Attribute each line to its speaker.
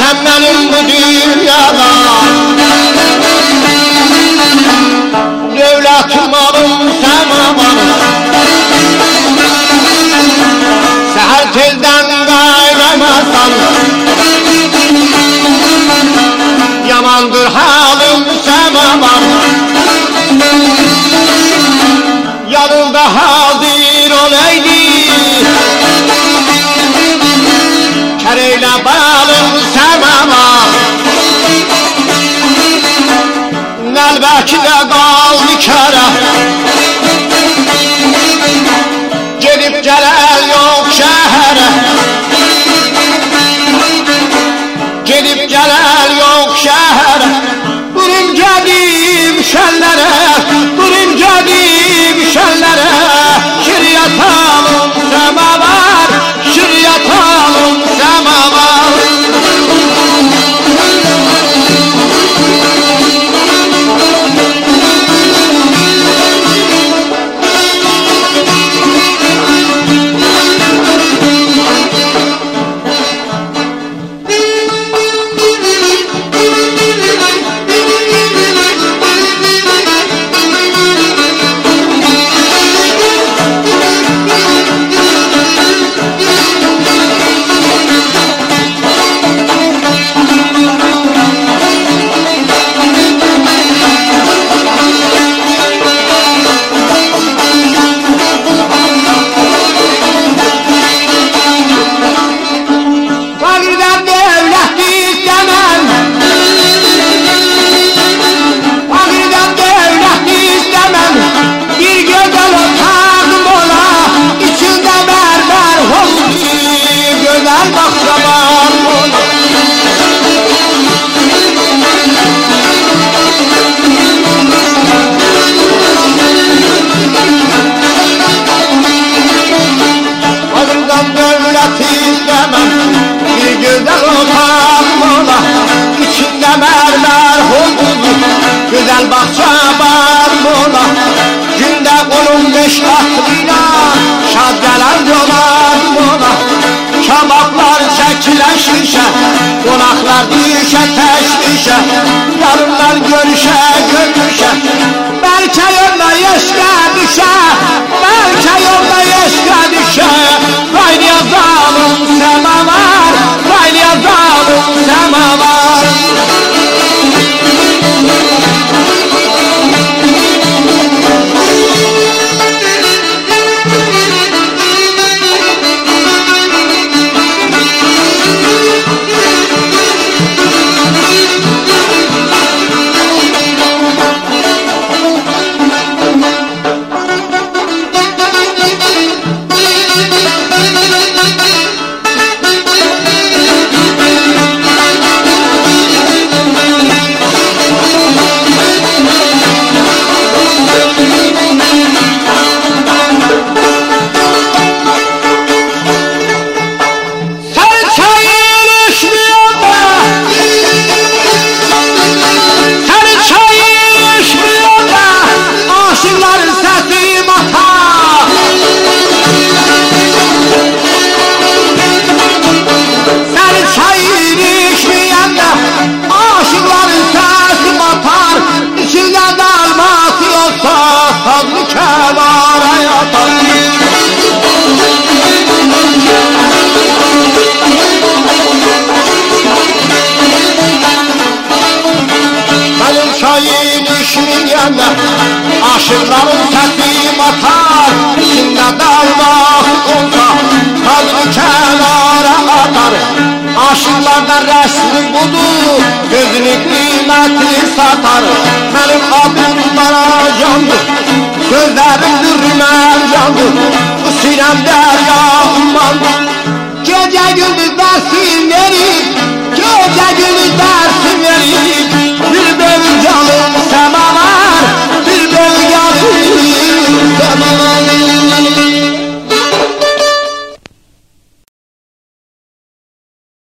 Speaker 1: Sen benim bu dünyada devletim malım semavam. Seher tezden kayramazsan yamandır halim semavam. Yanımda hazır olaydı kereyle balım semavam. Nəlbəkidə qaldı kərə gedib gələr yox şəhərə. Gedib gələr yox şəhərə. Durum gedim şəllərə, durum gedim şəllərə. Şiryət alım səmavar, şiryət alım səmavar. Güzel bahçe var mola, günde 15 aklıyla şad gelen yolar mola. Kebaplar çekilen şişe, konaklar düşe teşvişe, yarınlar görüşe görüşe. Belki yolda yeşke düşe, belki yolda yeşke düşe. Raylıya zalim semavar, raylıya zalim semavar. Aşıkların səsi batar, içində dalmaq olsa tadını kənara atar. Aşıklarda rəsmi budur, gözünü qiymətli satar. Mənim adım Maracandır, sözlərimdir rüməcandır. Bu sinəm dərya ummandır, gecə gündüz